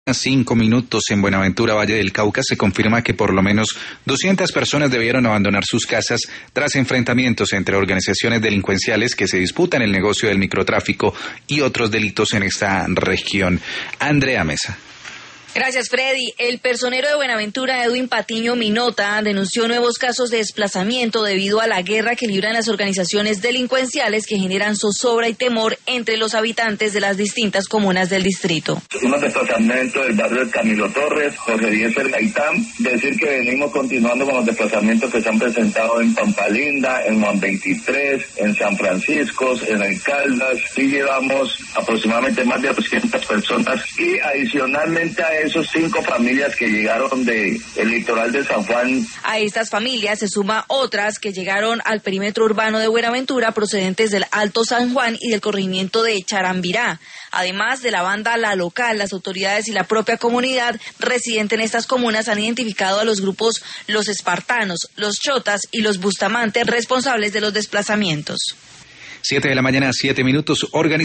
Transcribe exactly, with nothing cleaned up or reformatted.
Cinco minutos en Buenaventura, Valle del Cauca, se confirma que por lo menos doscientas personas debieron abandonar sus casas tras enfrentamientos entre organizaciones delincuenciales que se disputan el negocio del microtráfico y otros delitos en esta región. Andrea Mesa. Gracias, Freddy. El personero de Buenaventura, Edwin Patiño Minota, denunció nuevos casos de desplazamiento debido a la guerra que libran las organizaciones delincuenciales que generan zozobra y temor entre los habitantes de las distintas comunas del distrito. Unos desplazamientos del barrio de Camilo Torres, Jorge Eliezer Gaitán, decir que venimos continuando con los desplazamientos que se han presentado en Pampalinda, en Juan veintitrés, en San Francisco, en El Caldas, y llevamos aproximadamente más de doscientas personas, y adicionalmente a esos cinco familias que llegaron del litoral de San Juan. A estas familias se suma otras que llegaron al perímetro urbano de Buenaventura procedentes del Alto San Juan y del corregimiento de Charambirá. Además de la banda La Local, las autoridades y la propia comunidad residente en estas comunas han identificado a los grupos Los Espartanos, Los Chotas y Los Bustamantes responsables de los desplazamientos. Siete de la mañana, siete minutos.